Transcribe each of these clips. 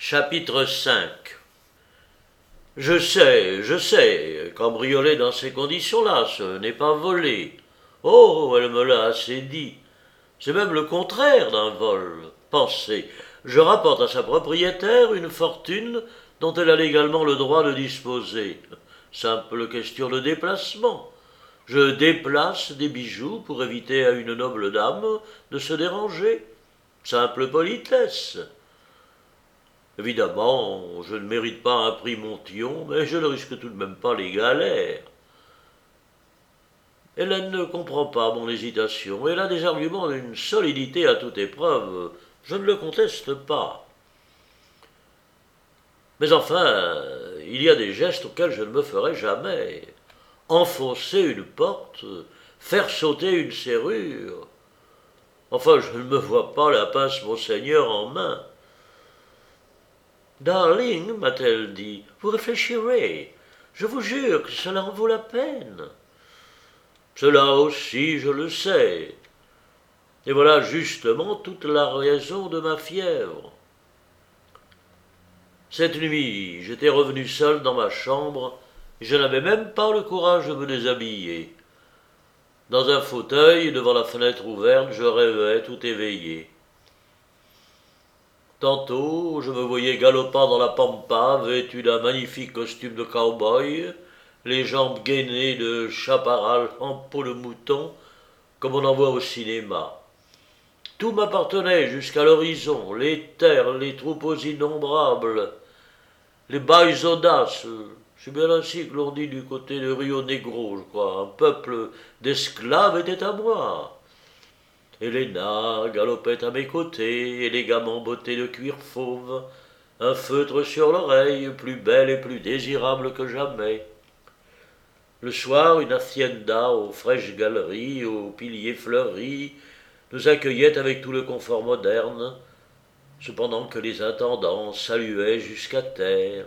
Chapitre 5. Je sais, cambrioler dans ces conditions-là, ce n'est pas voler. Oh, elle me l'a assez dit. C'est même le contraire d'un vol. Pensez, je rapporte à sa propriétaire une fortune dont elle a légalement le droit de disposer. Simple question de déplacement. Je déplace des bijoux pour éviter à une noble dame de se déranger. Simple politesse. Évidemment, je ne mérite pas un prix Montyon, mais je ne risque tout de même pas les galères. Hélène ne comprend pas mon hésitation. Elle a des arguments d'une solidité à toute épreuve. Je ne le conteste pas. Mais enfin, il y a des gestes auxquels je ne me ferai jamais. Enfoncer une porte, faire sauter une serrure. Enfin, je ne me vois pas la pince Monseigneur en main. Darling, m'a-t-elle dit, vous réfléchirez. Je vous jure que cela en vaut la peine. Cela aussi, je le sais. Et voilà justement toute la raison de ma fièvre. Cette nuit, j'étais revenu seul dans ma chambre, et je n'avais même pas le courage de me déshabiller. Dans un fauteuil, devant la fenêtre ouverte, je rêvais tout éveillé. Tantôt, je me voyais galopant dans la pampa, vêtu d'un magnifique costume de cow-boy, les jambes gainées de chaparral en peau de mouton, comme on en voit au cinéma. Tout m'appartenait jusqu'à l'horizon, les terres, les troupeaux innombrables, les bails audaces. C'est bien ainsi que l'on dit du côté de Rio Negro, je crois. Un peuple d'esclaves était à moi. Helena galopait à mes côtés, élégamment bottée de cuir fauve, un feutre sur l'oreille, plus belle et plus désirable que jamais. Le soir, une hacienda aux fraîches galeries, aux piliers fleuris, nous accueillait avec tout le confort moderne, cependant que les intendants saluaient jusqu'à terre.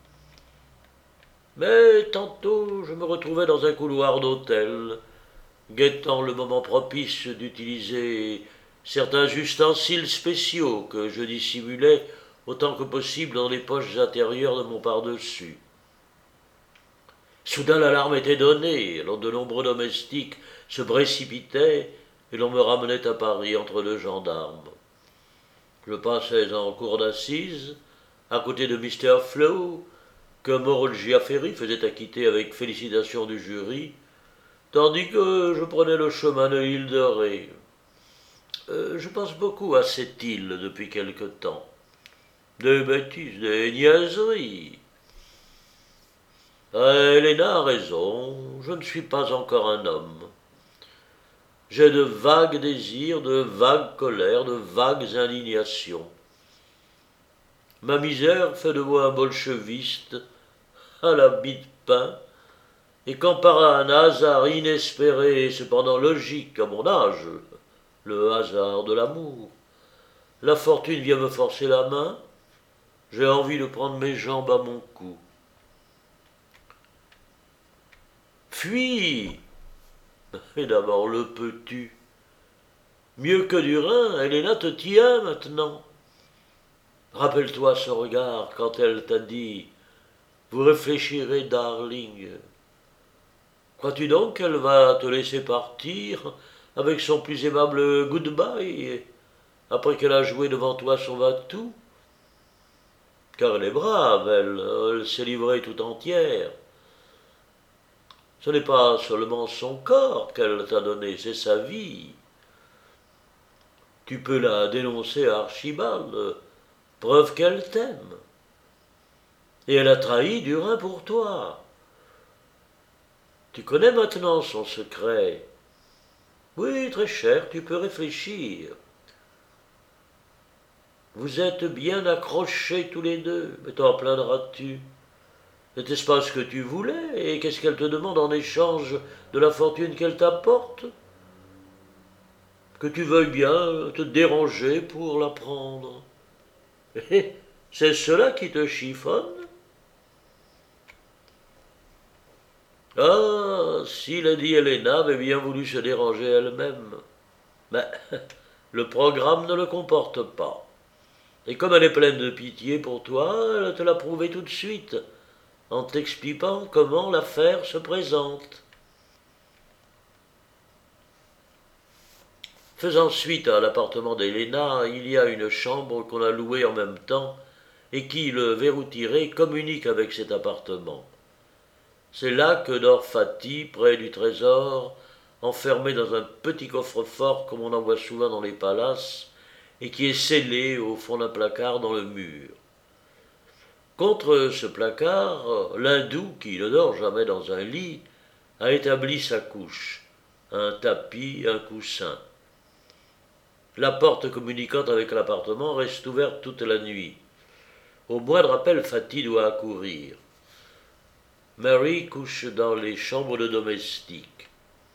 Mais tantôt, je me retrouvais dans un couloir d'hôtel, guettant le moment propice d'utiliser certains ustensiles spéciaux que je dissimulais autant que possible dans les poches intérieures de mon pardessus. Soudain l'alarme était donnée, alors de nombreux domestiques se précipitaient et l'on me ramenait à Paris entre deux gendarmes. Je passais en cour d'assises, à côté de Mr. Flow, que Morel Giaferi faisait acquitter avec félicitation du jury, tandis que je prenais le chemin de l'île de Ré. Je pense beaucoup à cette île depuis quelque temps. Des bêtises, des niaiseries. Helena a raison, je ne suis pas encore un homme. J'ai de vagues désirs, de vagues colères, de vagues indignations. Ma misère fait de moi un bolcheviste à la bite pain, et quand par un hasard inespéré et cependant logique à mon âge, le hasard de l'amour, la fortune vient me forcer la main, j'ai envie de prendre mes jambes à mon cou. Fuis! Et d'abord le peux-tu? Mieux que du rein, Helena te tient maintenant. Rappelle-toi ce regard quand elle t'a dit « Vous réfléchirez, darling ». Crois-tu donc qu'elle va te laisser partir avec son plus aimable goodbye après qu'elle a joué devant toi son va-tout? Car elle est brave, elle s'est livrée tout entière. Ce n'est pas seulement son corps qu'elle t'a donné, c'est sa vie. Tu peux la dénoncer à Archibald, preuve qu'elle t'aime. Et elle a trahi du rein pour toi. Tu connais maintenant son secret. Oui, très cher, tu peux réfléchir. Vous êtes bien accrochés tous les deux, mais t'en plaindras-tu? N'était-ce pas ce que tu voulais? Et qu'est-ce qu'elle te demande en échange de la fortune qu'elle t'apporte? Que tu veuilles bien te déranger pour la prendre. Et c'est cela qui te chiffonne? Ah, si Lady Helena avait bien voulu se déranger elle-même. Mais le programme ne le comporte pas. Et comme elle est pleine de pitié pour toi, elle te l'a prouvé tout de suite, en t'expliquant comment l'affaire se présente. Faisant suite à l'appartement d'Helena, il y a une chambre qu'on a louée en même temps et qui, le verrou tiré, communique avec cet appartement. C'est là que dort Fatih, près du trésor, enfermé dans un petit coffre-fort comme on en voit souvent dans les palaces, et qui est scellé au fond d'un placard dans le mur. Contre ce placard, l'hindou, qui ne dort jamais dans un lit, a établi sa couche, un tapis, un coussin. La porte communiquant avec l'appartement reste ouverte toute la nuit. Au moindre appel, Fatih doit accourir. Mary couche dans les chambres de domestiques.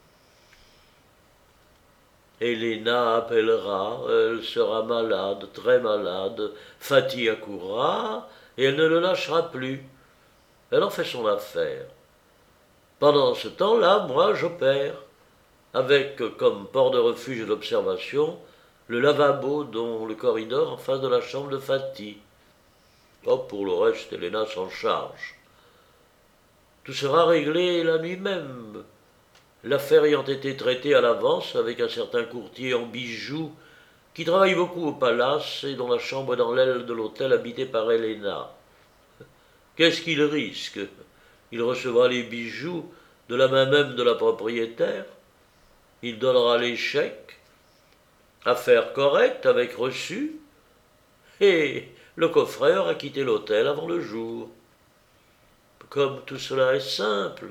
Helena appellera, elle sera malade, très malade. Fatih accourra et elle ne le lâchera plus. Elle en fait son affaire. Pendant ce temps-là, moi, j'opère, avec comme port de refuge et d'observation le lavabo dont le corridor en face de la chambre de Fatih. Oh, pour le reste, Helena s'en charge. Tout sera réglé la nuit même, l'affaire ayant été traitée à l'avance avec un certain courtier en bijoux qui travaille beaucoup au palace et dont la chambre est dans l'aile de l'hôtel habité par Helena. Qu'est-ce qu'il risque? Il recevra les bijoux de la main même de la propriétaire, il donnera les chèques, affaire correcte avec reçu, et le coffreur a quitté l'hôtel avant le jour. Comme tout cela est simple.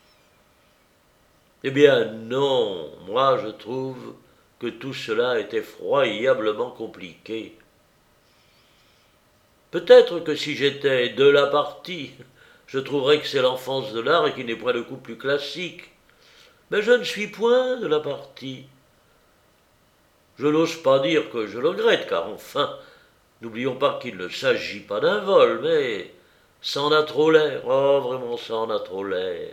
Eh bien non, moi je trouve que tout cela est effroyablement compliqué. Peut-être que si j'étais de la partie, je trouverais que c'est l'enfance de l'art et qu'il n'est point de coup plus classique. Mais je ne suis point de la partie. Je n'ose pas dire que je le regrette, car enfin, n'oublions pas qu'il ne s'agit pas d'un vol, mais ça en a trop l'air. Oh, vraiment, ça en a trop l'air.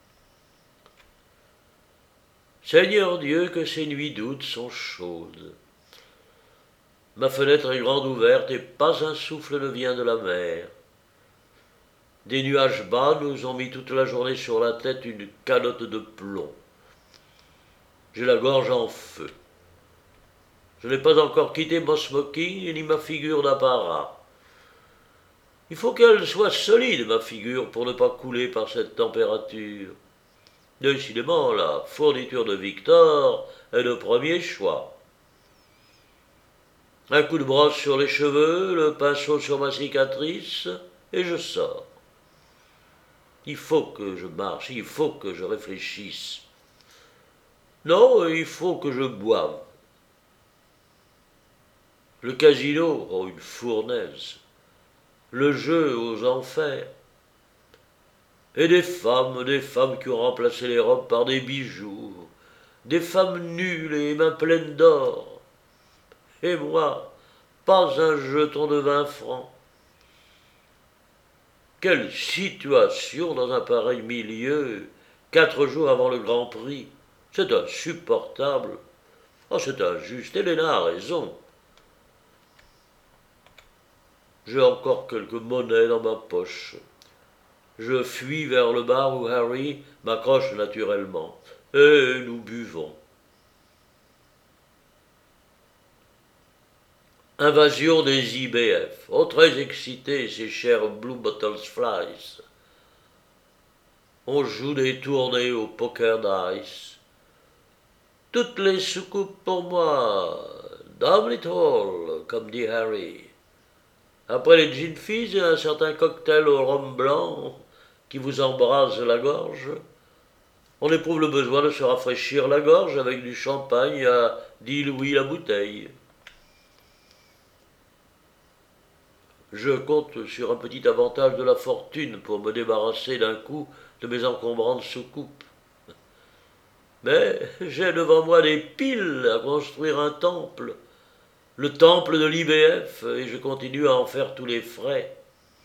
Seigneur Dieu, que ces nuits d'août sont chaudes. Ma fenêtre est grande ouverte et pas un souffle ne vient de la mer. Des nuages bas nous ont mis toute la journée sur la tête une calotte de plomb. J'ai la gorge en feu. Je n'ai pas encore quitté mon smoking ni ma figure d'apparat. Il faut qu'elle soit solide, ma figure, pour ne pas couler par cette température. Décidément, la fourniture de Victor est le premier choix. Un coup de brosse sur les cheveux, le pinceau sur ma cicatrice, et je sors. Il faut que je marche, il faut que je réfléchisse. Non, il faut que je boive. Le casino, oh, une fournaise. Le jeu aux enfers. Et des femmes qui ont remplacé les robes par des bijoux. Des femmes nues, les mains pleines d'or. Et moi, pas un jeton de 20 francs. Quelle situation dans un pareil milieu, 4 jours avant le Grand Prix. C'est insupportable. Oh, c'est injuste. Helena a raison. J'ai encore quelques monnaies dans ma poche. Je fuis vers le bar où Harry m'accroche naturellement. Et nous buvons. Invasion des IBF. Oh, très excité, ces chers Blue Bottles Flies. On joue des tournées au poker dice. Toutes les soucoupes pour moi. Damn it all, comme dit Harry. Après les gin fizz et un certain cocktail au rhum blanc qui vous embrase la gorge, on éprouve le besoin de se rafraîchir la gorge avec du champagne à 10 louis la bouteille. Je compte sur un petit avantage de la fortune pour me débarrasser d'un coup de mes encombrantes soucoupes. Mais j'ai devant moi des piles à construire un temple, le temple de l'IBF, et je continue à en faire tous les frais.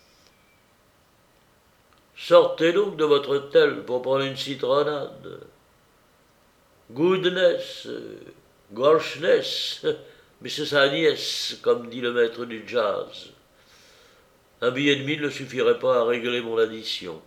Sortez donc de votre tel pour prendre une citronnade. Goodness, gaucheness, mais c'est sa nièce, comme dit le maître du jazz. Un billet de 1000 ne suffirait pas à régler mon addition.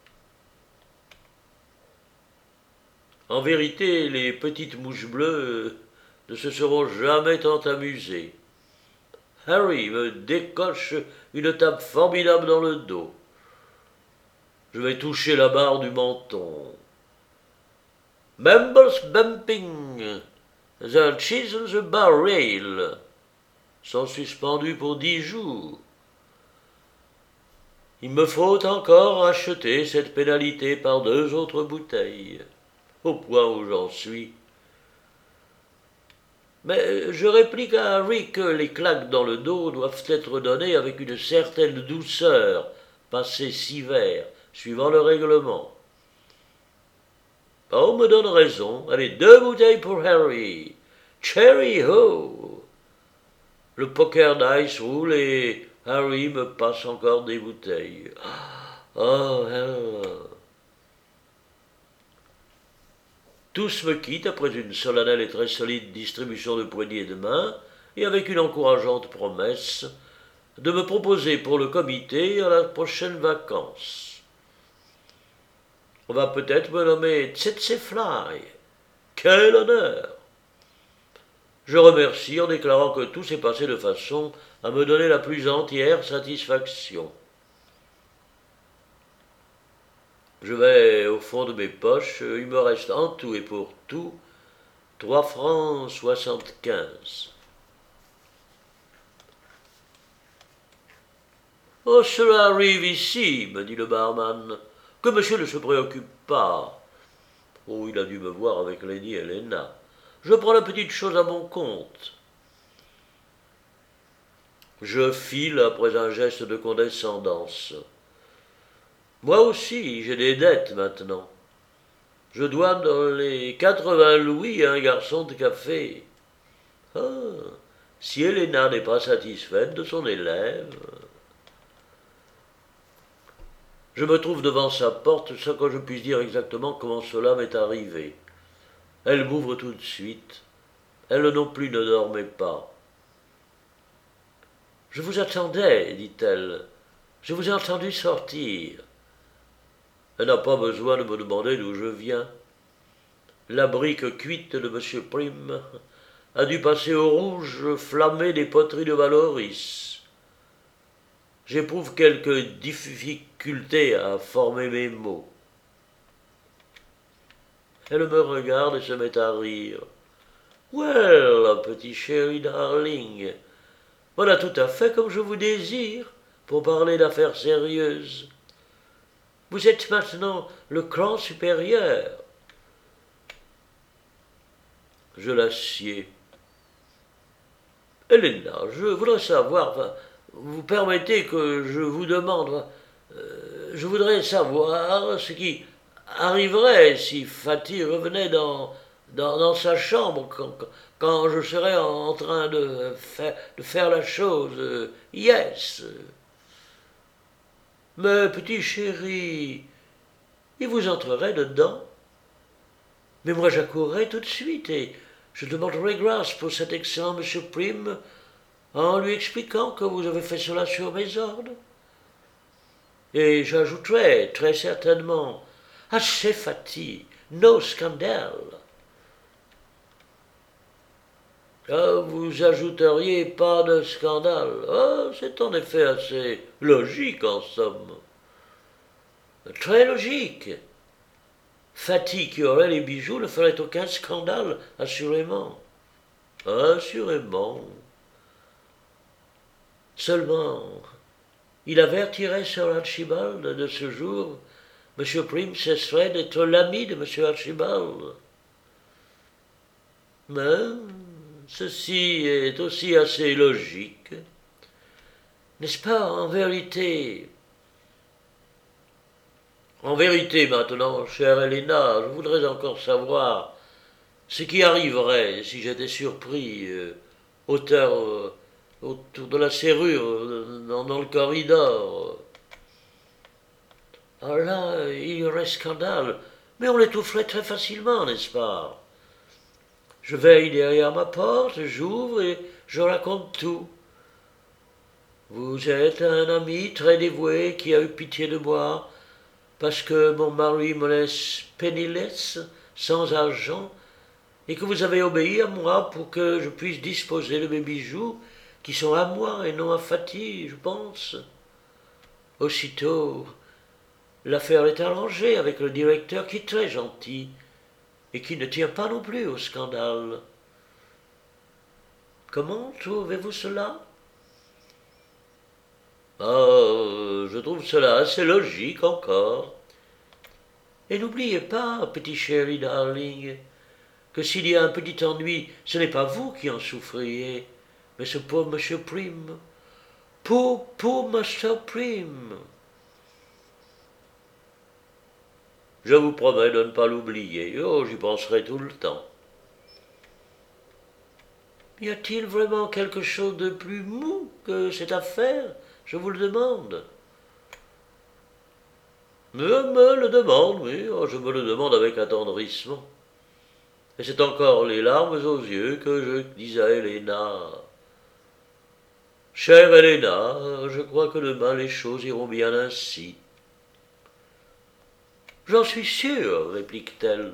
En vérité, les petites mouches bleues ne se seront jamais tant amusées. Harry me décoche une tape formidable dans le dos. Je vais toucher la barre du menton. Members bumping, the chisels barrel sont suspendus pour 10 jours. Il me faut encore acheter cette pénalité par 2 autres bouteilles, au point où j'en suis. Mais je réplique à Harry que les claques dans le dos doivent être données avec une certaine douceur, passée 6 verres, suivant le règlement. On me donne raison. Allez, 2 bouteilles pour Harry. Cherry ho! Le poker dice roule et Harry me passe encore des bouteilles. Oh, hell. Tous me quittent après une solennelle et très solide distribution de poignées de main et avec une encourageante promesse de me proposer pour le comité à la prochaine vacance. On va peut-être me nommer Tsetse Fly. Quel honneur! Je remercie en déclarant que tout s'est passé de façon à me donner la plus entière satisfaction. Je vais au fond de mes poches, il me reste en tout et pour tout 3 francs 75. Oh, cela arrive ici, me dit le barman, que monsieur ne se préoccupe pas. Oh, il a dû me voir avec Lady Helena. Je prends la petite chose à mon compte. Je file après un geste de condescendance. Moi aussi, j'ai des dettes maintenant. Je dois dans les 80 louis à un garçon de café. Ah, si Helena n'est pas satisfaite de son élève. Je me trouve devant sa porte sans que je puisse dire exactement comment cela m'est arrivé. Elle m'ouvre tout de suite. Elle non plus ne dormait pas. Je vous attendais, dit-elle. Je vous ai entendu sortir. Elle n'a pas besoin de me demander d'où je viens. La brique cuite de M. Prim a dû passer au rouge flammé des poteries de Valoris. J'éprouve quelques difficultés à former mes mots. Elle me regarde et se met à rire. « Well, petit chéri darling, voilà tout à fait comme je vous désire pour parler d'affaires sérieuses. Vous êtes maintenant le cran supérieur. » Je l'assieds. « Helena, je voudrais savoir, vous permettez que je vous demande, je voudrais savoir ce qui arriverait si Fatih revenait dans sa chambre quand je serais en train de faire la chose. Yes. Mais petit chéri, il vous entrerait dedans. Mais moi j'accourrais tout de suite et je demanderai grâce pour cet excellent M. Prim en lui expliquant que vous avez fait cela sur mes ordres. Et j'ajouterai très certainement assez Fatih, no scandale. Ah, vous ajouteriez pas de scandale. Ah, c'est en effet assez logique en somme. Très logique. Fatih qui aurait les bijoux ne ferait aucun scandale, assurément. Assurément. Seulement, il avertirait Sir Archibald de ce jour. M. Prim cesserait d'être l'ami de M. Archibald. Mais ceci est aussi assez logique. N'est-ce pas, en vérité? En vérité, maintenant, chère Helena, je voudrais encore savoir ce qui arriverait si j'étais surpris autour de la serrure, dans le corridor. Ah là, il y aurait scandale, mais on l'étoufferait très facilement, n'est-ce pas? Je veille derrière ma porte, j'ouvre et je raconte tout. Vous êtes un ami très dévoué qui a eu pitié de moi parce que mon mari me laisse penniless, sans argent, et que vous avez obéi à moi pour que je puisse disposer de mes bijoux qui sont à moi et non à Fatih, je pense. Aussitôt, l'affaire est arrangée avec le directeur qui est très gentil et qui ne tient pas non plus au scandale. Comment trouvez-vous cela? Je trouve cela assez logique encore. Et n'oubliez pas, petit chéri darling, que s'il y a un petit ennui, ce n'est pas vous qui en souffriez, mais ce pauvre Monsieur Prim. Pour Monsieur Prim. Je vous promets de ne pas l'oublier. Oh, j'y penserai tout le temps. Y a-t-il vraiment quelque chose de plus mou que cette affaire? Je vous le demande. Je me le demande, oui, oh, je me le demande avec attendrissement. Et c'est encore les larmes aux yeux que je dis à Helena. Chère Helena, je crois que demain les choses iront bien ainsi. J'en suis sûre, réplique-t-elle.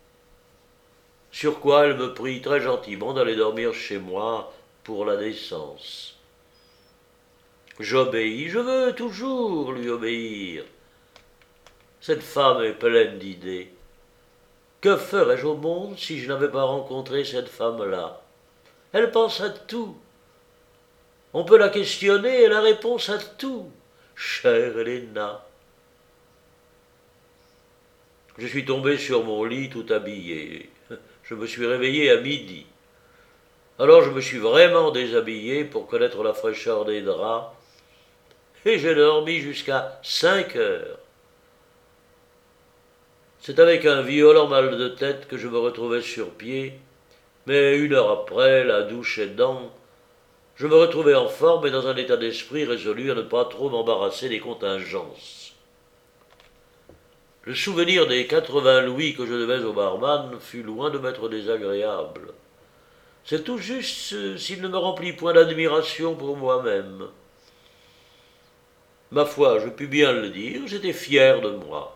Sur quoi elle me prie très gentiment d'aller dormir chez moi pour la décence. J'obéis, je veux toujours lui obéir. Cette femme est pleine d'idées. Que ferais-je au monde si je n'avais pas rencontré cette femme-là? Elle pense à tout. On peut la questionner et la réponse à tout. Chère Helena. Je suis tombé sur mon lit tout habillé. Je me suis réveillé à midi. Alors je me suis vraiment déshabillé pour connaître la fraîcheur des draps, et j'ai dormi jusqu'à 5 heures. C'est avec un violent mal de tête que je me retrouvais sur pied, mais 1 heure après, la douche aidant, je me retrouvais en forme et dans un état d'esprit résolu à ne pas trop m'embarrasser des contingences. Le souvenir des 80 louis que je devais au barman fut loin de m'être désagréable. C'est tout juste s'il ne me remplit point d'admiration pour moi-même. Ma foi, je puis bien le dire, j'étais fier de moi.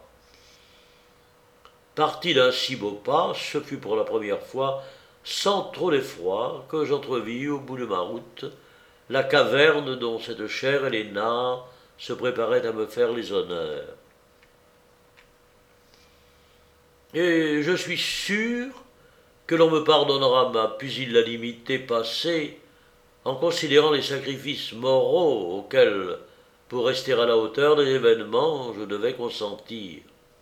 Parti d'un si beau pas, ce fut pour la première fois, sans trop d'effroi, que j'entrevis au bout de ma route la caverne dont cette chère Helena se préparait à me faire les honneurs. Et je suis sûr que l'on me pardonnera ma pusillanimité passée en considérant les sacrifices moraux auxquels, pour rester à la hauteur des événements, je devais consentir.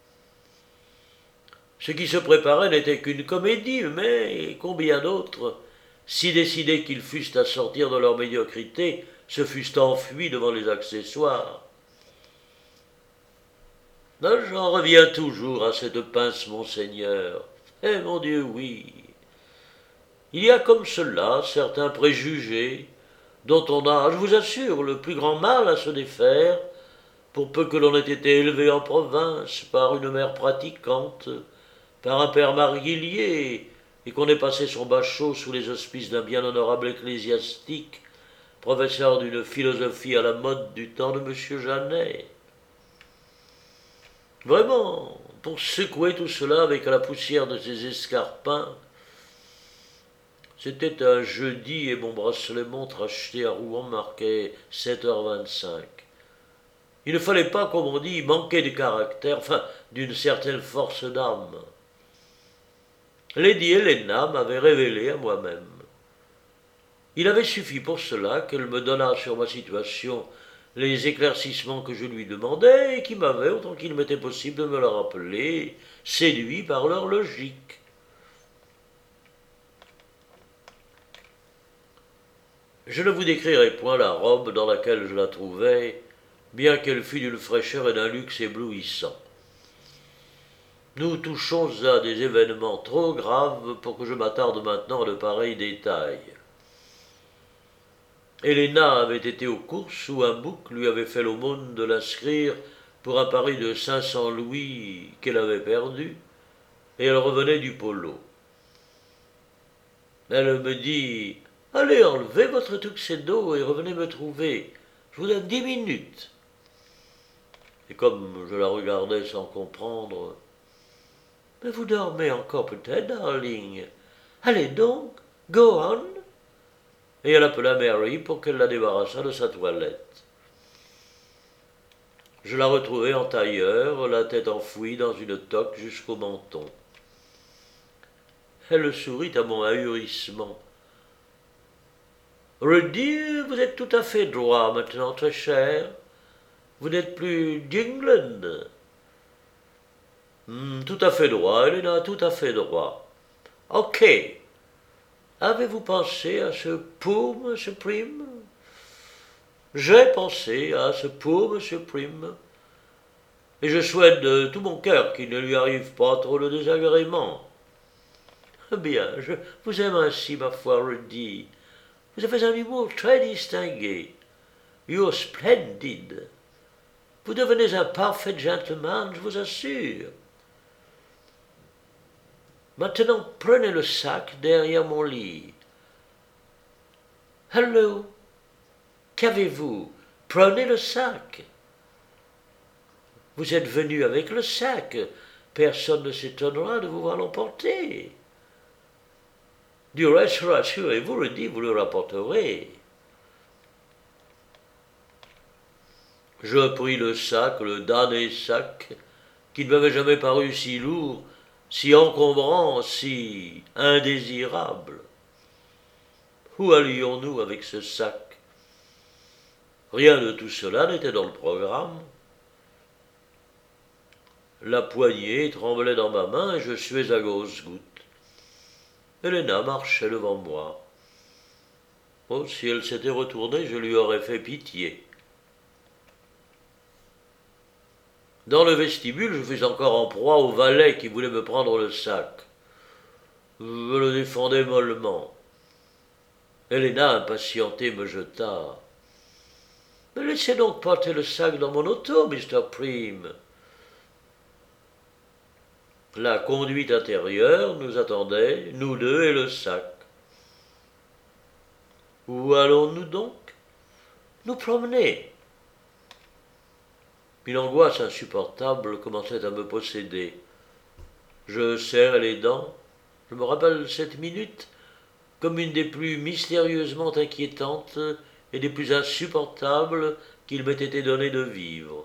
Ce qui se préparait n'était qu'une comédie, mais combien d'autres, si décidés qu'ils fussent à sortir de leur médiocrité, se fussent enfuis devant les accessoires. J'en reviens toujours à cette pince, monseigneur. Eh mon Dieu, oui. Il y a comme cela certains préjugés dont on a, je vous assure, le plus grand mal à se défaire, pour peu que l'on ait été élevé en province par une mère pratiquante, par un père marguillier, et qu'on ait passé son bachot sous les auspices d'un bien honorable ecclésiastique, professeur d'une philosophie à la mode du temps de M. Janet. Vraiment, pour secouer tout cela avec la poussière de ses escarpins, c'était un jeudi et mon bracelet montre acheté à Rouen marquait 7h25. Il ne fallait pas, comme on dit, manquer de caractère, enfin, d'une certaine force d'âme. Lady Helena m'avait révélé à moi-même. Il avait suffi pour cela qu'elle me donnât sur ma situation les éclaircissements que je lui demandais et qui m'avaient, autant qu'il m'était possible de me le rappeler, séduit par leur logique. Je ne vous décrirai point la robe dans laquelle je la trouvais, bien qu'elle fût d'une fraîcheur et d'un luxe éblouissant. Nous touchons à des événements trop graves pour que je m'attarde maintenant à de pareils détails. Helena avait été aux courses où un bouc lui avait fait l'aumône de l'inscrire pour un pari de 500 louis qu'elle avait perdu, et elle revenait du polo. Elle me dit Allez, enlevez votre tuxedo et revenez me trouver. Je vous donne 10 minutes. Et comme je la regardais sans comprendre, mais vous dormez encore peut-être, darling. Allez donc, go on. Et elle appela Mary pour qu'elle la débarrassât de sa toilette. Je la retrouvai en tailleur, la tête enfouie dans une toque jusqu'au menton. Elle sourit à mon ahurissement. Rudy, vous êtes tout à fait droit maintenant, très cher. Vous n'êtes plus d'England. Tout à fait droit, Elena, tout à fait droit. Ok. Avez-vous pensé à ce pour Monsieur Prim? J'ai pensé à ce pour Monsieur Prim. Et je souhaite de tout mon cœur qu'il ne lui arrive pas trop de désagréments. Bien, je vous aime ainsi, ma foi, Rudy. Vous avez un humour très distingué. You're splendid. Vous devenez un parfait gentleman, je vous assure. Maintenant, prenez le sac derrière mon lit. Hello. Qu'avez-vous? Prenez le sac. Vous êtes venu avec le sac. Personne ne s'étonnera de vous voir l'emporter. Du reste, rassurez-vous, Rudy, vous le rapporterez. Je pris le sac, le damné sac, qui ne m'avait jamais paru si lourd, si encombrant, si indésirable. Où allions-nous avec ce sac? Rien de tout cela n'était dans le programme. La poignée tremblait dans ma main et je suais à grosses gouttes. Helena marchait devant moi. Oh, si elle s'était retournée, je lui aurais fait pitié. Dans le vestibule, je fus encore en proie au valet qui voulait me prendre le sac. Je le défendais mollement. Helena, impatientée, me jeta. « Mais laissez donc porter le sac dans mon auto, Mr. Prim. » La conduite intérieure nous attendait, nous deux et le sac. Où allons-nous donc? Nous promener. Une angoisse insupportable commençait à me posséder. Je serrais les dents. Je me rappelle cette minute comme une des plus mystérieusement inquiétantes et des plus insupportables qu'il m'ait été donné de vivre.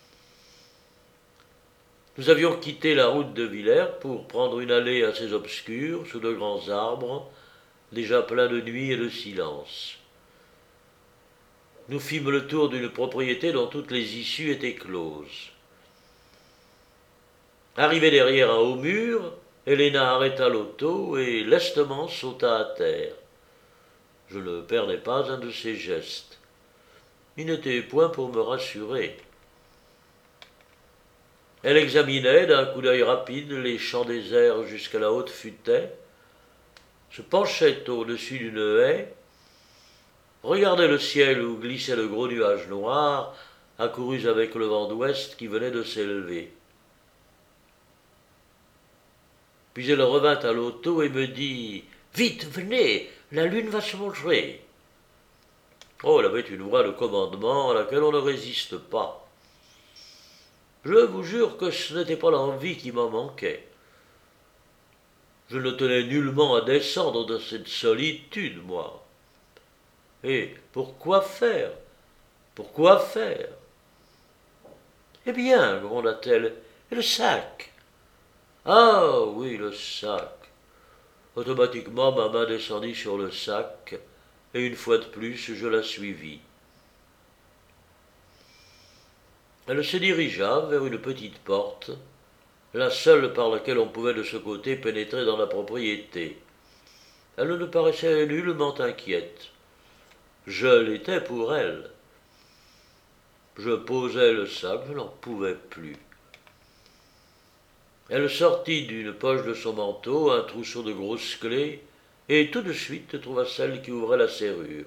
Nous avions quitté la route de Villers pour prendre une allée assez obscure, sous de grands arbres, déjà pleins de nuit et de silence. Nous fîmes le tour d'une propriété dont toutes les issues étaient closes. Arrivé derrière un haut mur, Helena arrêta l'auto et lestement sauta à terre. Je ne perdais pas un de ses gestes. Il n'était point pour me rassurer. Elle examinait d'un coup d'œil rapide les champs déserts jusqu'à la haute futaie, se penchait au-dessus d'une haie, regardait le ciel où glissaient de gros nuages noirs, accourus avec le vent d'ouest qui venait de s'élever. Puis elle revint à l'auto et me dit « Vite, venez, la lune va se montrer !» Oh, elle avait une voix de commandement à laquelle on ne résiste pas. Je vous jure que ce n'était pas l'envie qui m'en manquait. Je ne tenais nullement à descendre de cette solitude, moi. Et pourquoi faire? Pourquoi faire? Eh bien, gronda-t-elle, et le sac? Ah oui, le sac. Automatiquement, ma main descendit sur le sac, et une fois de plus, je la suivis. Elle se dirigea vers une petite porte, la seule par laquelle on pouvait de ce côté pénétrer dans la propriété. Elle ne paraissait nullement inquiète. Je l'étais pour elle. Je posai le sac, je n'en pouvais plus. Elle sortit d'une poche de son manteau un trousseau de grosses clés, et tout de suite trouva celle qui ouvrait la serrure.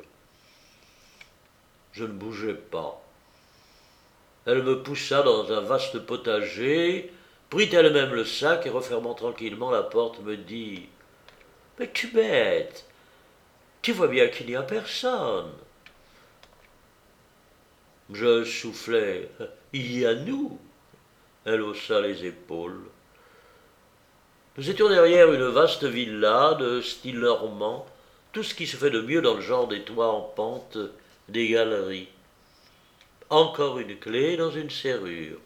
Je ne bougeai pas. Elle me poussa dans un vaste potager, prit elle-même le sac et refermant tranquillement la porte me dit « Mais tu Tu vois bien qu'il n'y a personne. Je soufflai. Il y a nous. Elle haussa les épaules. Nous étions derrière une vaste villa de style normand, tout ce qui se fait de mieux dans le genre des toits en pente, des galeries. Encore une clé dans une serrure.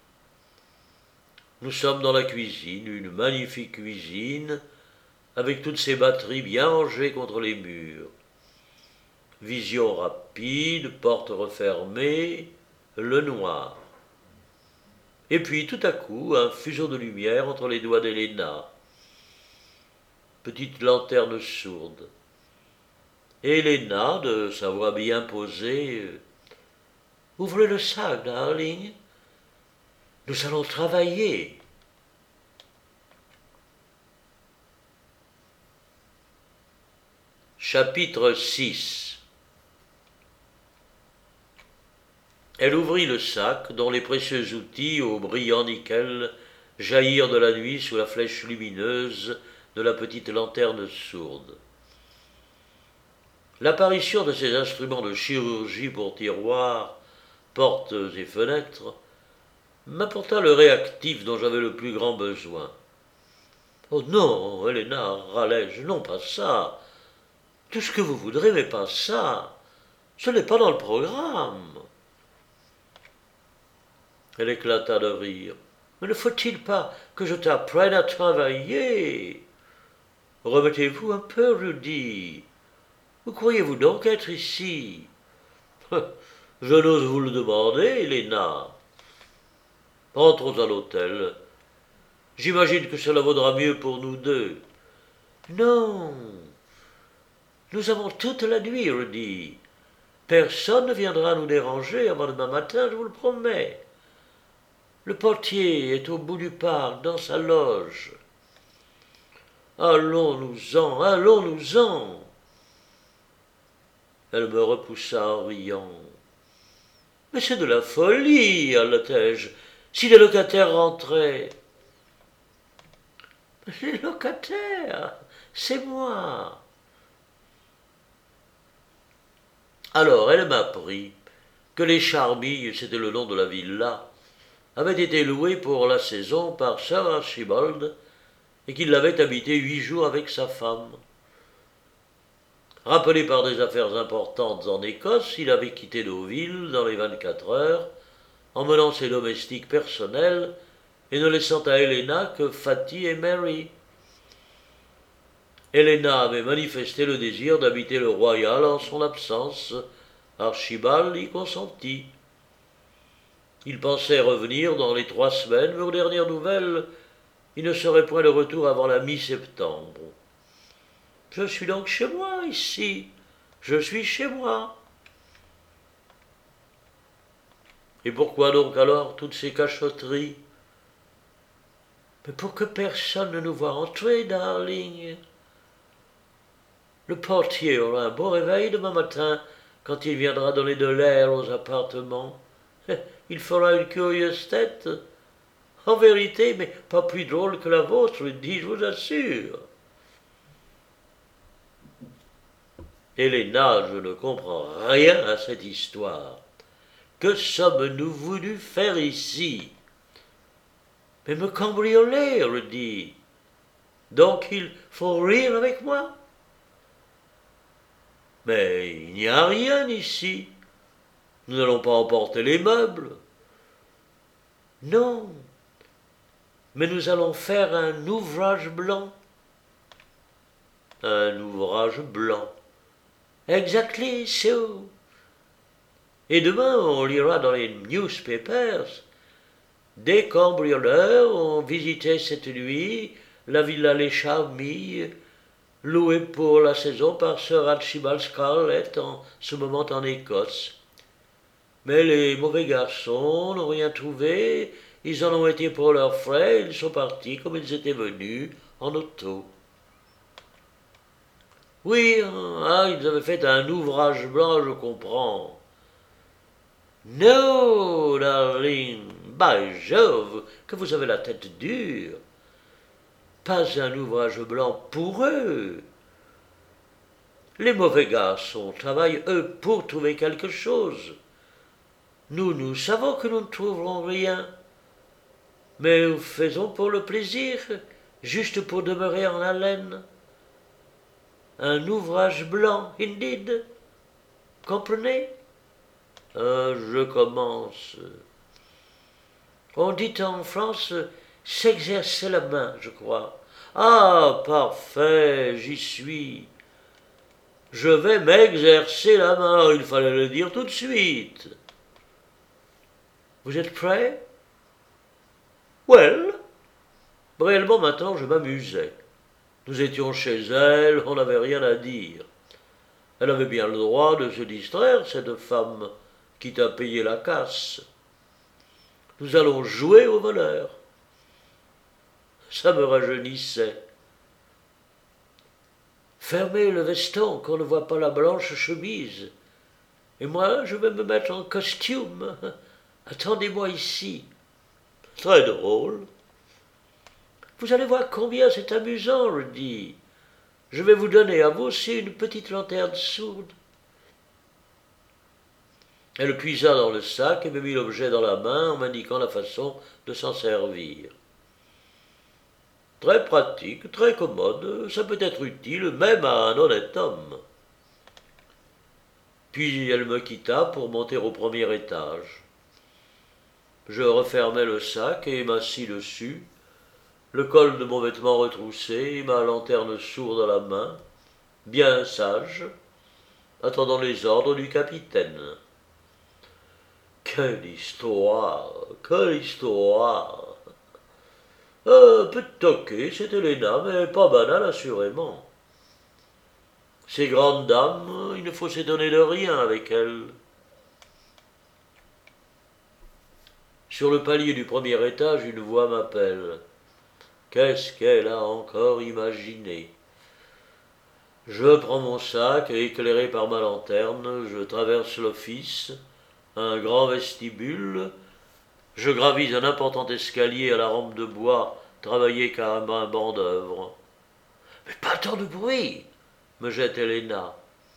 Nous sommes dans la cuisine, une magnifique cuisine, avec toutes ses batteries bien rangées contre les murs. Vision rapide, porte refermée, le noir. Et puis tout à coup, un fuseau de lumière entre les doigts d'Héléna. Petite lanterne sourde. Et Héléna, de sa voix bien posée, ouvrez le sac, darling. Nous allons travailler. Chapitre 6. Elle ouvrit le sac, dont les précieux outils au brillant nickel jaillirent de la nuit sous la flèche lumineuse de la petite lanterne sourde. L'apparition de ces instruments de chirurgie pour tiroirs, portes et fenêtres m'apporta le réactif dont j'avais le plus grand besoin. Oh non, Héléna, râlai-je, non pas ça. Tout ce que vous voudrez, mais pas ça. Ce n'est pas dans le programme. Elle éclata de rire. Mais ne faut-il pas que je t'apprenne à travailler? Remettez-vous un peu, Rudy. Où croyez-vous donc être ici? Je n'ose vous le demander, Héléna. Entrons à l'hôtel. J'imagine que cela vaudra mieux pour nous deux. Non. Nous avons toute la nuit, Rudy. Personne ne viendra nous déranger avant demain matin, je vous le promets. Le portier est au bout du parc, dans sa loge. Allons-nous-en, allons-nous-en. Elle me repoussa en riant. Mais c'est de la folie, haletai-je. Si les locataires rentraient. Les locataires, c'est moi. Alors elle m'apprit que les Charmilles, c'était le nom de la villa, avaient été loués pour la saison par Sir Archibald et qu'il l'avait habité 8 jours avec sa femme. Rappelé par des affaires importantes en Écosse, il avait quitté Deauville dans les 24 heures, emmenant ses domestiques personnels et ne laissant à Héléna que Fatty et Mary. Héléna avait manifesté le désir d'habiter le Royal en son absence. Archibald y consentit. Il pensait revenir dans les 3 semaines, mais aux dernières nouvelles, il ne serait point de retour avant la mi-septembre. Je suis donc chez moi, ici. Je suis chez moi. Et pourquoi donc alors toutes ces cachotteries? Mais pour que personne ne nous voie entrer, darling. Le portier aura un beau réveil demain matin quand il viendra donner de l'air aux appartements. Il fera une curieuse tête. En vérité, mais pas plus drôle que la vôtre, dis-je, vous assure. Héléna, je ne comprends rien à cette histoire. Que sommes-nous venus faire ici? Mais me cambrioler, Rudy. Donc il faut rire avec moi? Mais il n'y a rien ici. Nous n'allons pas emporter les meubles. Non, mais nous allons faire un ouvrage blanc. Un ouvrage blanc. Exactly so. Et demain, on lira dans les newspapers. Des cambrioleurs ont visité cette nuit la villa Les Charmilles, louée pour la saison par Sir Archibald Scarlett en ce moment en Écosse. Mais les mauvais garçons n'ont rien trouvé, ils en ont été pour leurs frais, ils sont partis comme ils étaient venus, en auto. Oui, ils avaient fait un ouvrage blanc, je comprends. No, darling, by Jove, que vous avez la tête dure. Pas un ouvrage blanc pour eux. Les mauvais garçons travaillent, eux, pour trouver quelque chose. Nous savons que nous ne trouverons rien, mais nous faisons pour le plaisir, juste pour demeurer en haleine. Un ouvrage blanc, indeed. Comprenez? Je commence. On dit en France s'exercer la main, je crois. Ah, parfait, j'y suis. Je vais m'exercer la main, il fallait le dire tout de suite. Vous êtes prêts? Well, réellement maintenant je m'amusais. Nous étions chez elle, on n'avait rien à dire. Elle avait bien le droit de se distraire, cette femme, quitte à payer la casse. Nous allons jouer au voleur. Ça me rajeunissait. Fermez le veston, qu'on ne voit pas la blanche chemise. Et moi, je vais me mettre en costume. Attendez-moi ici. Très drôle. Vous allez voir combien c'est amusant, je dis. Je vais vous donner à vous aussi une petite lanterne sourde. Elle puisa dans le sac et me mit l'objet dans la main en m'indiquant la façon de s'en servir. Très pratique, très commode, ça peut être utile même à un honnête homme. Puis elle me quitta pour monter au premier étage. Je refermai le sac et m'assis dessus, le col de mon vêtement retroussé, ma lanterne sourde à la main, bien sage, attendant les ordres du capitaine. Quelle histoire! Quelle histoire! Peu de toqué, c'est Helena, mais pas banal assurément. Ces grandes dames, il ne faut s'étonner de rien avec elles. Sur le palier du premier étage, une voix m'appelle. Qu'est-ce qu'elle a encore imaginé? Je prends mon sac et, éclairé par ma lanterne, je traverse l'office, un grand vestibule. Je gravis un important escalier à la rampe de bois, travaillé comme un banc d'œuvre. Mais pas tant de bruit, me jette Helena.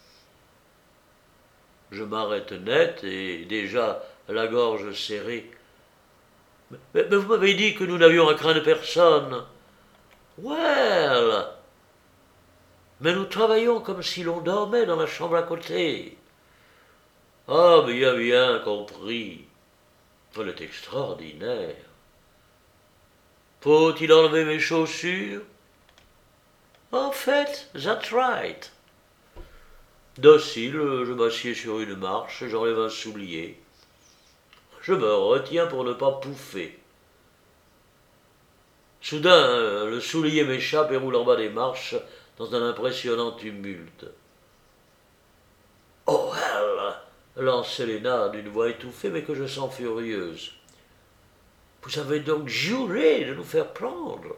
Je m'arrête net et, déjà la gorge serrée. Mais vous m'avez dit que nous n'avions à craindre personne. Well, mais nous travaillons comme si l'on dormait dans la chambre à côté. Ah, bien, bien compris. Elle est extraordinaire. Faut-il enlever mes chaussures? En fait, that's right. Docile, je m'assieds sur une marche, j'enlève un soulier. Je me retiens pour ne pas pouffer. Soudain, le soulier m'échappe et roule en bas des marches dans un impressionnant tumulte. Oh, elle, lance Helena d'une voix étouffée mais que je sens furieuse. Vous avez donc juré de nous faire prendre?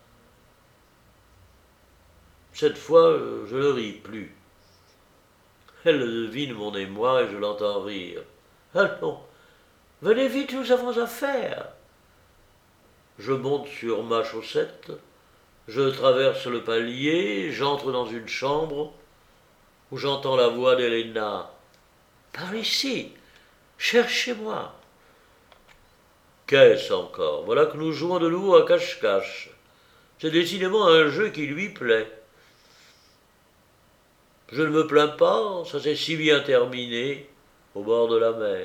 Cette fois, je ne ris plus. Elle devine mon émoi et je l'entends rire. Allons, venez vite, nous avons affaire. Je monte sur ma chaussette, je traverse le palier, j'entre dans une chambre où j'entends la voix d'Helena. Par ici, cherchez-moi. Qu'est-ce encore? Voilà que nous jouons de nouveau à cache-cache. C'est décidément un jeu qui lui plaît. Je ne me plains pas, ça s'est si bien terminé au bord de la mer.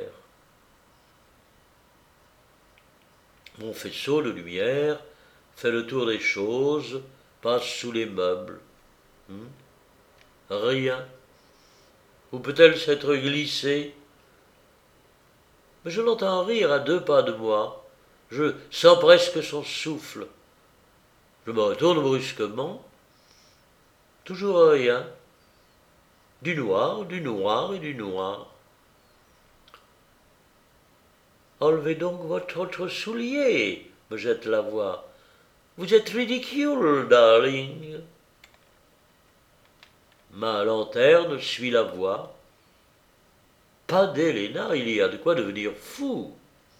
Mon faisceau de lumière fait le tour des choses, passe sous les meubles. Rien. Où peut-elle s'être glissée? Mais je l'entends rire à 2 pas de moi. Je sens presque son souffle. Je me retourne brusquement. Toujours rien. Du noir, du noir et du noir. Enlevez donc votre autre soulier, me jette la voix. Vous êtes ridicule, darling. Ma lanterne suit la voix. Pas d'Helena, il y a de quoi devenir fou.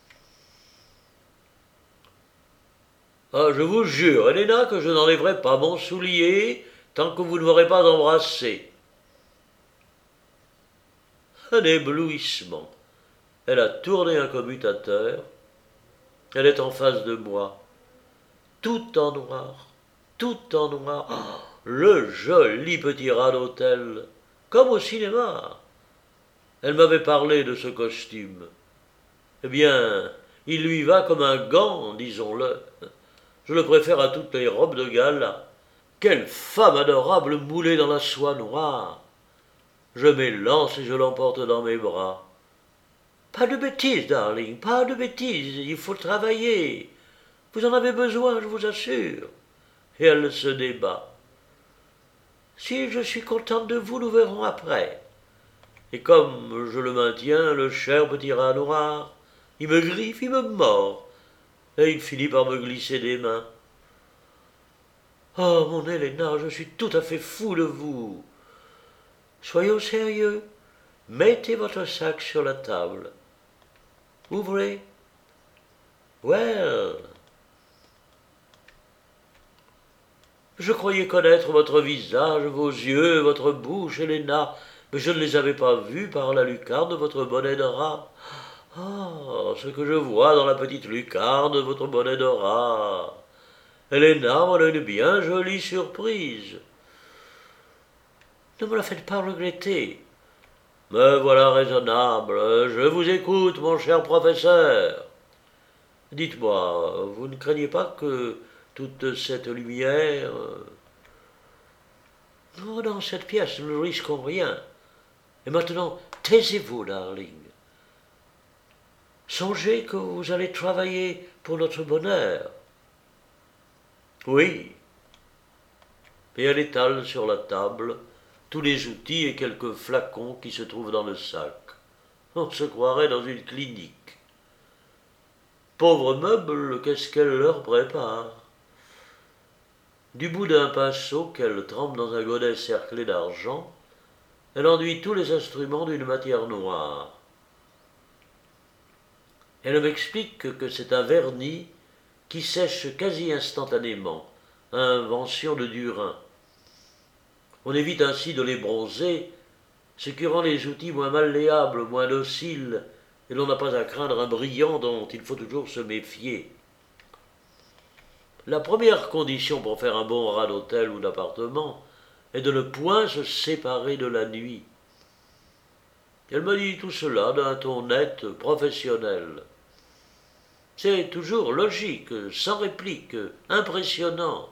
Ah, je vous jure, Helena, que je n'enlèverai pas mon soulier tant que vous ne m'aurez pas embrassé. Un éblouissement. Elle a tourné un commutateur. Elle est en face de moi. Tout en noir. Tout en noir. Oh, le joli petit rat d'hôtel. Comme au cinéma. Elle m'avait parlé de ce costume. Eh bien, il lui va comme un gant, disons-le. Je le préfère à toutes les robes de gala. Quelle femme adorable moulée dans la soie noire. Je m'élance et je l'emporte dans mes bras. Pas de bêtises, darling, pas de bêtises, il faut travailler. Vous en avez besoin, je vous assure. Et elle se débat. Si je suis contente de vous, nous verrons après. Et comme je le maintiens, le cher petit rat noir, il me griffe, il me mord, et il finit par me glisser des mains. Oh, mon Héléna, je suis tout à fait fou de vous. Soyons sérieux. Mettez votre sac sur la table. Ouvrez. Well. Je croyais connaître votre visage, vos yeux, votre bouche, Héléna, mais je ne les avais pas vus par la lucarne de votre bonnet de rat. Ah, ce que je vois dans la petite lucarne de votre bonnet de rat. Héléna, voilà une bien jolie surprise. Ne me la faites pas regretter. Me voilà raisonnable. Je vous écoute, mon cher professeur. Dites-moi, vous ne craignez pas que toute cette lumière... Oh, dans cette pièce, nous ne risquons rien. Et maintenant, taisez-vous, darling. Songez que vous allez travailler pour notre bonheur. Oui. Et elle étale sur la table tous les outils et quelques flacons qui se trouvent dans le sac. On se croirait dans une clinique. Pauvres meubles, qu'est-ce qu'elle leur prépare? Du bout d'un pinceau qu'elle trempe dans un godet cerclé d'argent, elle enduit tous les instruments d'une matière noire. Elle m'explique que c'est un vernis qui sèche quasi instantanément, invention de Durin. On évite ainsi de les bronzer, ce qui rend les outils moins malléables, moins dociles, et l'on n'a pas à craindre un brillant dont il faut toujours se méfier. La première condition pour faire un bon rat d'hôtel ou d'appartement est de ne point se séparer de la nuit. Elle me dit tout cela d'un ton net, professionnel. C'est toujours logique, sans réplique, impressionnant.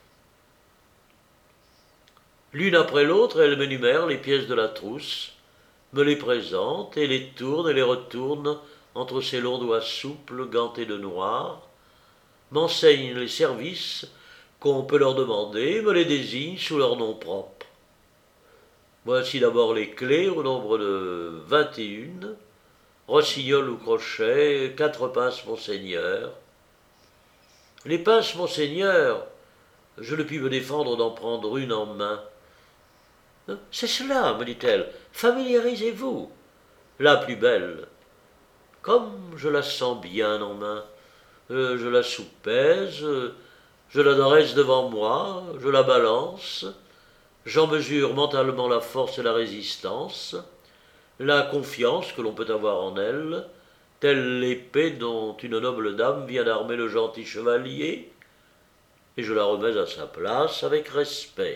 L'une après l'autre, elle m'énumère les pièces de la trousse, me les présente et les tourne et les retourne entre ses longs doigts souples, gantés de noir, m'enseigne les services qu'on peut leur demander, me les désigne sous leur nom propre. Voici d'abord les clés au nombre de 21, rossignol ou crochet, 4 pinces Monseigneur. Les pinces Monseigneur, je ne puis me défendre d'en prendre une en main. C'est cela, me dit-elle, familiarisez-vous. La plus belle. Comme je la sens bien en main, je la soupèse, je la dresse devant moi, je la balance, j'en mesure mentalement la force et la résistance, la confiance que l'on peut avoir en elle, telle l'épée dont une noble dame vient d'armer le gentil chevalier, et je la remets à sa place avec respect.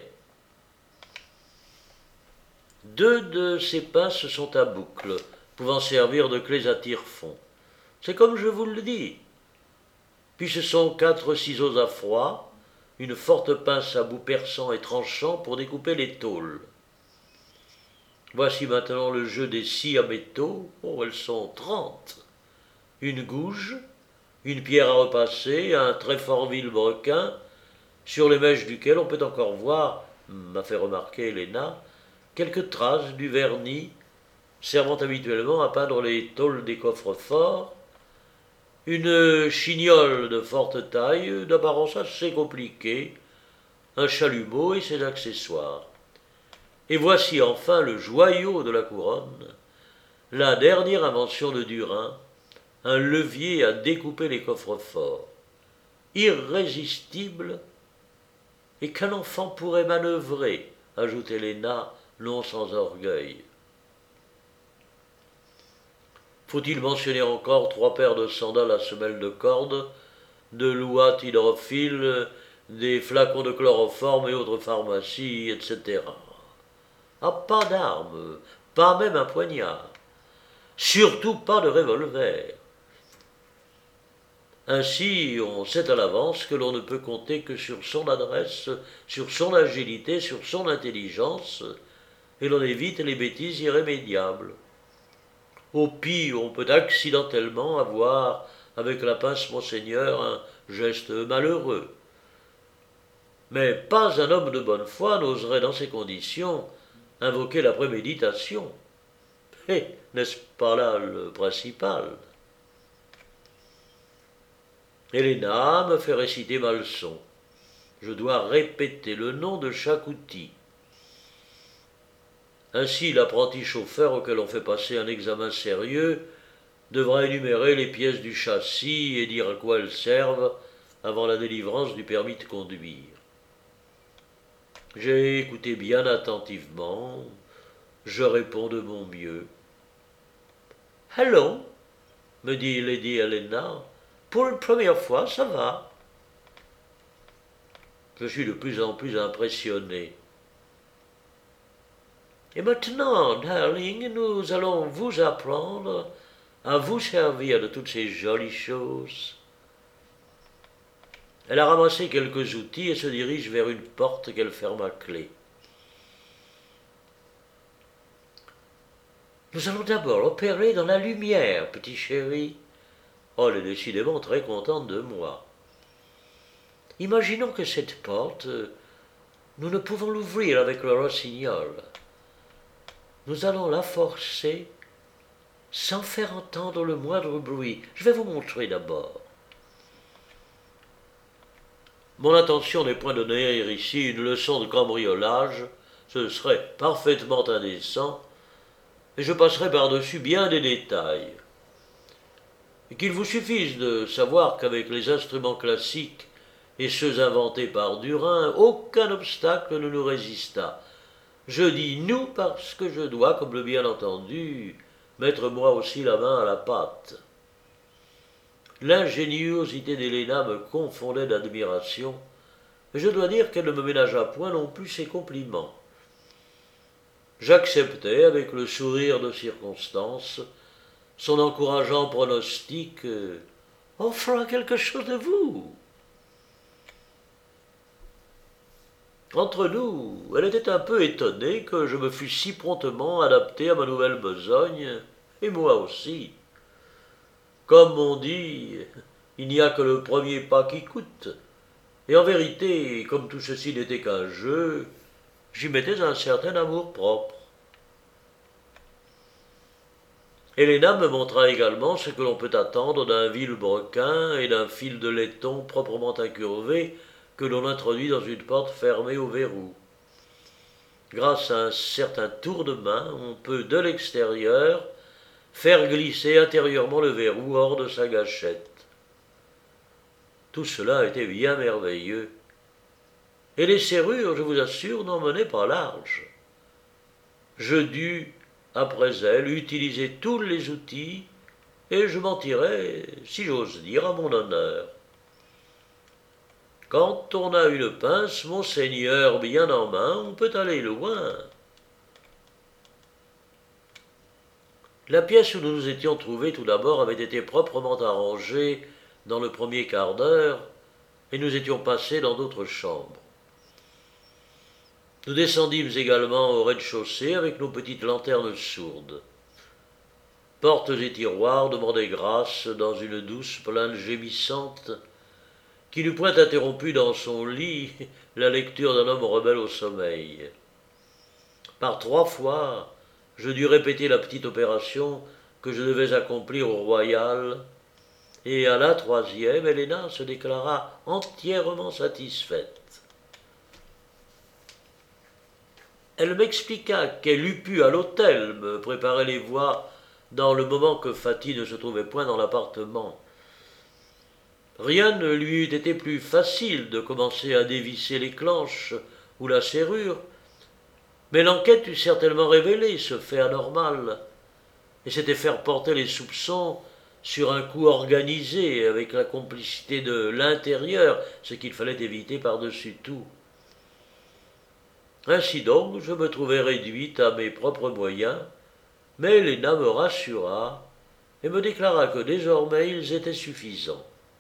2 de ces pinces sont à boucle, pouvant servir de clés à tire-fond. C'est comme je vous le dis. Puis ce sont 4 ciseaux à froid, une forte pince à bout perçant et tranchant pour découper les tôles. Voici maintenant le jeu des scies à métaux. Oh, elles sont 30. Une gouge, une pierre à repasser, un très fort vilebrequin, sur les mèches duquel on peut encore voir, m'a fait remarquer Héléna, quelques traces du vernis servant habituellement à peindre les tôles des coffres-forts, une chignole de forte taille, d'apparence assez compliquée, un chalumeau et ses accessoires. Et voici enfin le joyau de la couronne, la dernière invention de Durin, un levier à découper les coffres-forts. Irrésistible, et qu'un enfant pourrait manœuvrer, ajoute Héléna, non sans orgueil. Faut-il mentionner encore 3 paires de sandales à semelle de corde, de l'ouate hydrophile, des flacons de chloroforme et autres pharmacies, etc. Ah, pas d'armes, pas même un poignard. Surtout pas de revolver. Ainsi, on sait à l'avance que l'on ne peut compter que sur son adresse, sur son agilité, sur son intelligence, et l'on évite les bêtises irrémédiables. Au pire, on peut accidentellement avoir, avec la pince Monseigneur, un geste malheureux. Mais pas un homme de bonne foi n'oserait dans ces conditions invoquer la préméditation. Et n'est-ce pas là le principal? Helena me fait réciter ma leçon. Je dois répéter le nom de chaque outil. Ainsi, l'apprenti chauffeur auquel on fait passer un examen sérieux devra énumérer les pièces du châssis et dire à quoi elles servent avant la délivrance du permis de conduire. J'ai écouté bien attentivement, je réponds de mon mieux. Allons, me dit Lady Helena, pour une première fois, ça va. Je suis de plus en plus impressionné. Et maintenant, darling, nous allons vous apprendre à vous servir de toutes ces jolies choses. Elle a ramassé quelques outils et se dirige vers une porte qu'elle ferme à clé. Nous allons d'abord opérer dans la lumière, petit chéri. Oh, elle est décidément très contente de moi. Imaginons que cette porte, nous ne pouvons l'ouvrir avec le rossignol. Nous allons la forcer sans faire entendre le moindre bruit. Je vais vous montrer d'abord. Mon intention n'est point de donner ici une leçon de cambriolage, ce serait parfaitement indécent, et je passerai par-dessus bien des détails. Et qu'il vous suffise de savoir qu'avec les instruments classiques et ceux inventés par Durin, aucun obstacle ne nous résista. Je dis nous parce que je dois, comme le bien entendu, mettre moi aussi la main à la pâte. L'ingéniosité d'Helena me confondait d'admiration, et je dois dire qu'elle ne me ménagea point non plus ses compliments. J'acceptai avec le sourire de circonstance son encourageant pronostic « On fera quelque chose de vous ». Entre nous, elle était un peu étonnée que je me fusse si promptement adapté à ma nouvelle besogne, et moi aussi. Comme on dit, il n'y a que le premier pas qui coûte. Et en vérité, comme tout ceci n'était qu'un jeu, j'y mettais un certain amour-propre. Helena me montra également ce que l'on peut attendre d'un vilebrequin et d'un fil de laiton proprement incurvé que l'on introduit dans une porte fermée au verrou. Grâce à un certain tour de main, on peut, de l'extérieur, faire glisser intérieurement le verrou hors de sa gâchette. Tout cela était bien merveilleux. Et les serrures, je vous assure, n'en menaient pas large. Je dus, après elle, utiliser tous les outils, et je m'en tirai, si j'ose dire, à mon honneur. Quand on a une pince, monseigneur, bien en main, on peut aller loin. La pièce où nous nous étions trouvés tout d'abord avait été proprement arrangée dans le premier quart d'heure, et nous étions passés dans d'autres chambres. Nous descendîmes également au rez-de-chaussée avec nos petites lanternes sourdes. Portes et tiroirs demandaient grâce dans une douce plainte gémissante qui n'eût point interrompu dans son lit la lecture d'un homme rebelle au sommeil. Par 3 fois, je dus répéter la petite opération que je devais accomplir au Royal, et à la 3e, Helena se déclara entièrement satisfaite. Elle m'expliqua qu'elle eût pu à l'hôtel me préparer les voies dans le moment que Fatih ne se trouvait point dans l'appartement. Rien ne lui eût été plus facile de commencer à dévisser les clenches ou la serrure, mais l'enquête eût certainement révélé ce fait anormal, et c'était faire porter les soupçons sur un coup organisé, avec la complicité de l'intérieur, ce qu'il fallait éviter par-dessus tout. Ainsi donc, je me trouvai réduite à mes propres moyens, mais Léna me rassura et me déclara que désormais ils étaient suffisants.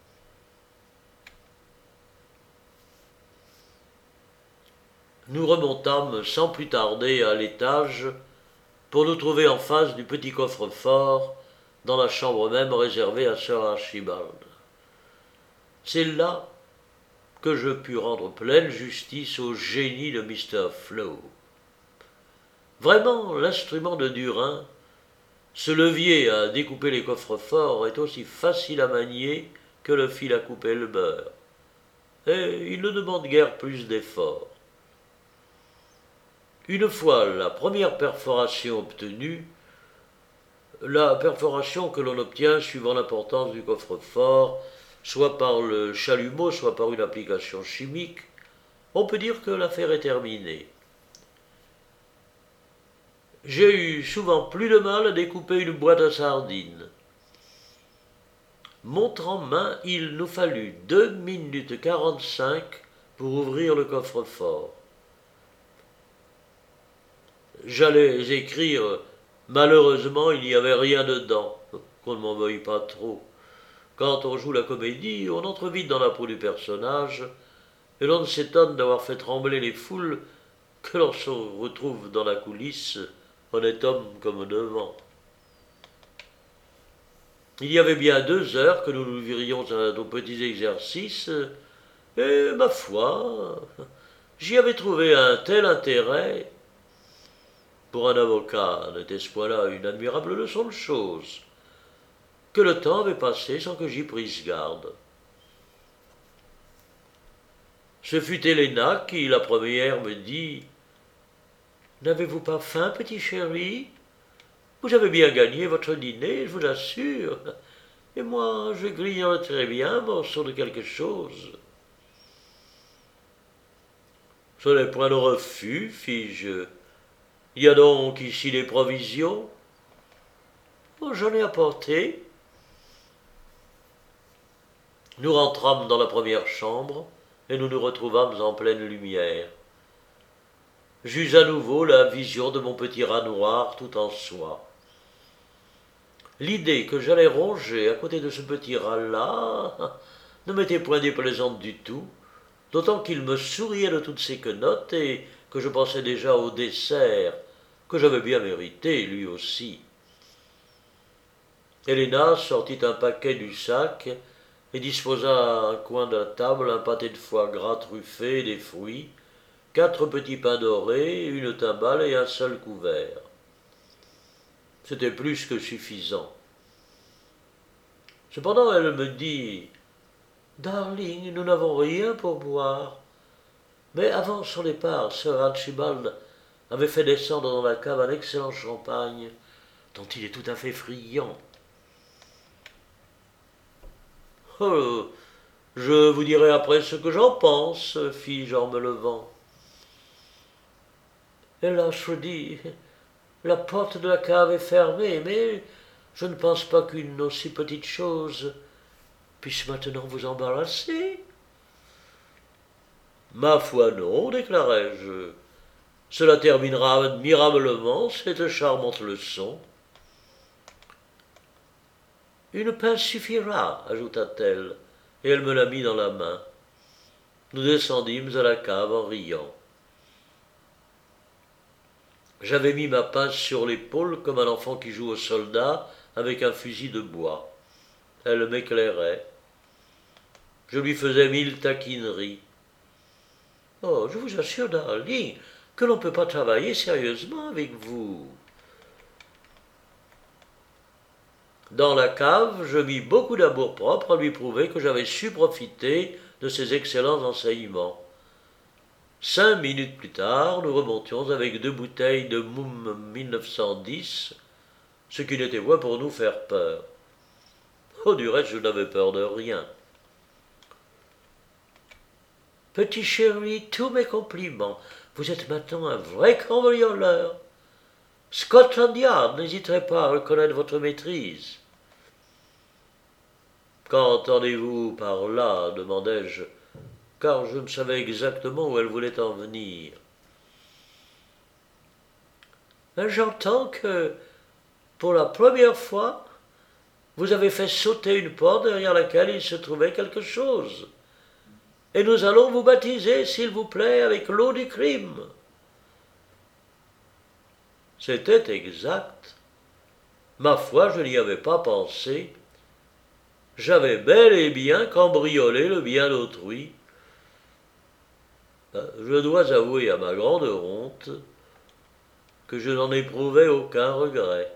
Nous remontâmes sans plus tarder à l'étage pour nous trouver en face du petit coffre-fort dans la chambre même réservée à Sir Archibald. C'est là que je pus rendre pleine justice au génie de Mr. Flow. Vraiment, l'instrument de Durin, ce levier à découper les coffres-forts, est aussi facile à manier que le fil à couper le beurre. Et il ne demande guère plus d'efforts. Une fois la première perforation obtenue, la perforation que l'on obtient suivant l'importance du coffre-fort, soit par le chalumeau, soit par une application chimique, on peut dire que l'affaire est terminée. J'ai eu souvent plus de mal à découper une boîte à sardines. Montre en main, il nous fallut 2 minutes 45 pour ouvrir le coffre-fort. J'allais écrire « Malheureusement, il n'y avait rien dedans », qu'on ne m'en veuille pas trop. Quand on joue la comédie, on entre vite dans la peau du personnage, et l'on ne s'étonne d'avoir fait trembler les foules que l'on se retrouve dans la coulisse, honnête homme comme devant. Il y avait bien 2 heures que nous nous livrions à nos petits exercices, et, ma foi, j'y avais trouvé un tel intérêt. Pour un avocat, n'était-ce point là une admirable leçon de choses, que le temps avait passé sans que j'y prisse garde. Ce fut Héléna qui, la première, me dit « N'avez-vous pas faim, petit chéri? Vous avez bien gagné votre dîner, je vous assure. Et moi, je grignoterai bien un morceau de quelque chose. » « Ce n'est point de refus, fis-je. Il y a donc ici des provisions? »« Oh, j'en ai apporté. » Nous rentrâmes dans la première chambre, et nous nous retrouvâmes en pleine lumière. J'eus à nouveau la vision de mon petit rat noir tout en soie. L'idée que j'allais ronger à côté de ce petit rat-là ne m'était point déplaisante du tout, d'autant qu'il me souriait de toutes ses quenottes et que je pensais déjà au dessert, que j'avais bien mérité, lui aussi. Héléna sortit un paquet du sac et disposa à un coin de la table un pâté de foie gras truffé, des fruits, 4 petits pains dorés, une timbale et un seul couvert. C'était plus que suffisant. Cependant, elle me dit « Darling, nous n'avons rien pour boire. » Mais avant son départ, Sir Archibald avait fait descendre dans la cave un excellent champagne, dont il est tout à fait friand. « Oh, je vous dirai après ce que j'en pense, fis-je en me levant. » Hélas, je dis, la porte de la cave est fermée, mais je ne pense pas qu'une aussi petite chose puisse maintenant vous embarrasser. Ma foi non, déclarai-je. Cela terminera admirablement cette charmante leçon. Une pince suffira, ajouta-t-elle, et elle me la mit dans la main. Nous descendîmes à la cave en riant. J'avais mis ma pince sur l'épaule comme un enfant qui joue au soldat avec un fusil de bois. Elle m'éclairait. Je lui faisais 1000 taquineries. « Oh, je vous assure, darling, que l'on ne peut pas travailler sérieusement avec vous. » Dans la cave, je mis beaucoup d'amour-propre à lui prouver que j'avais su profiter de ses excellents enseignements. 5 minutes plus tard, nous remontions avec 2 bouteilles de Moum 1910, ce qui n'était point pour nous faire peur. Oh, du reste, je n'avais peur de rien. Petit chéri, tous mes compliments. Vous êtes maintenant un vrai cambrioleur. Scotland Yard n'hésiterait pas à reconnaître votre maîtrise. Qu'entendez-vous par là demandai-je, car je ne savais exactement où elle voulait en venir. J'entends que, pour la première fois, vous avez fait sauter une porte derrière laquelle il se trouvait quelque chose. Et nous allons vous baptiser, s'il vous plaît, avec l'eau du crime. C'était exact. Ma foi, je n'y avais pas pensé. J'avais bel et bien cambriolé le bien d'autrui. Je dois avouer à ma grande honte que je n'en éprouvais aucun regret.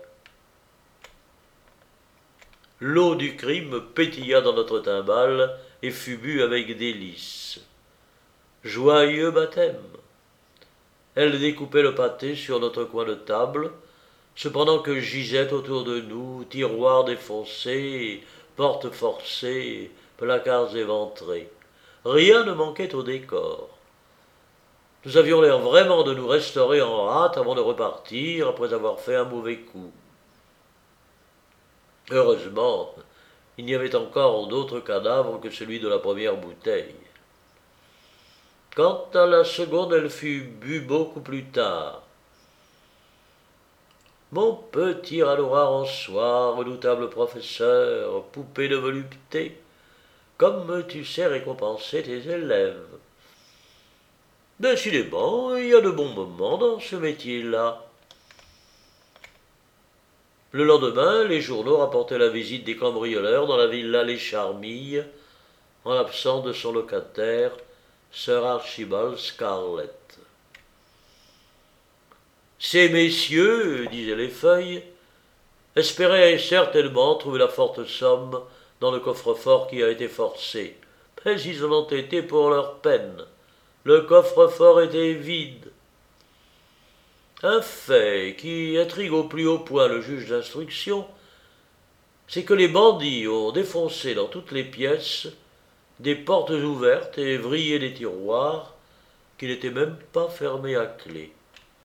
L'eau du crime pétilla dans notre timbale et fut bue avec délice. Joyeux baptême! Elle découpait le pâté sur notre coin de table, cependant que gisaient autour de nous tiroirs défoncés, portes forcées, placards éventrés. Rien ne manquait au décor. Nous avions l'air vraiment de nous restaurer en hâte avant de repartir après avoir fait un mauvais coup. Heureusement, il n'y avait encore d'autre cadavre que celui de la première bouteille. Quant à la seconde, elle fut bue beaucoup plus tard. Mon petit Ranoir en soie, redoutable professeur, poupée de volupté, comme tu sais récompenser tes élèves. Décidément, il y a de bons moments dans ce métier-là. Le lendemain, les journaux rapportaient la visite des cambrioleurs dans la villa Les Charmilles, en l'absence de son locataire, Sir Archibald Scarlett. Ces messieurs, disaient les feuilles, espéraient certainement trouver la forte somme dans le coffre-fort qui a été forcé, mais ils en ont été pour leur peine. Le coffre-fort était vide. Un fait qui intrigue au plus haut point le juge d'instruction, c'est que les bandits ont défoncé dans toutes les pièces des portes ouvertes et vrillé des tiroirs qui n'étaient même pas fermés à clé.